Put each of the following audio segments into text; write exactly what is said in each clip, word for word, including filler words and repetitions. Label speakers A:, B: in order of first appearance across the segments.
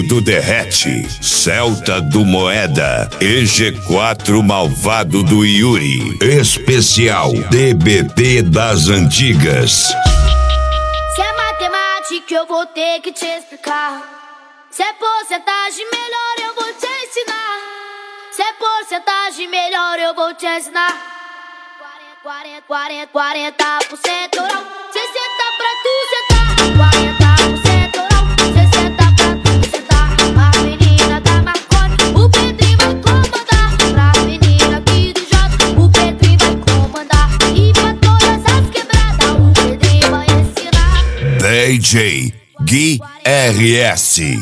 A: do Derrete, Celta do Moeda e G quatro Malvado do Yuri. Especial D B T das Antigas.
B: Se é matemática eu vou ter que te explicar. Se é porcentagem melhor eu vou te ensinar. Se é porcentagem melhor eu vou te ensinar. quarenta, quarenta, quarenta por cento oral, sessenta pra tu sentar. quarenta por cento oral, sessenta pra tu sentar. A menina da Marconi, o Pedrinho vai comandar. Pra menina aqui do J, o Pedrinho vai comandar. E pra todas as quebradas, o Pedrinho vai ensinar.
A: D J Gui R S.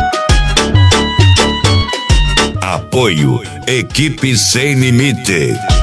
A: Apoio Equipe Sem Limite.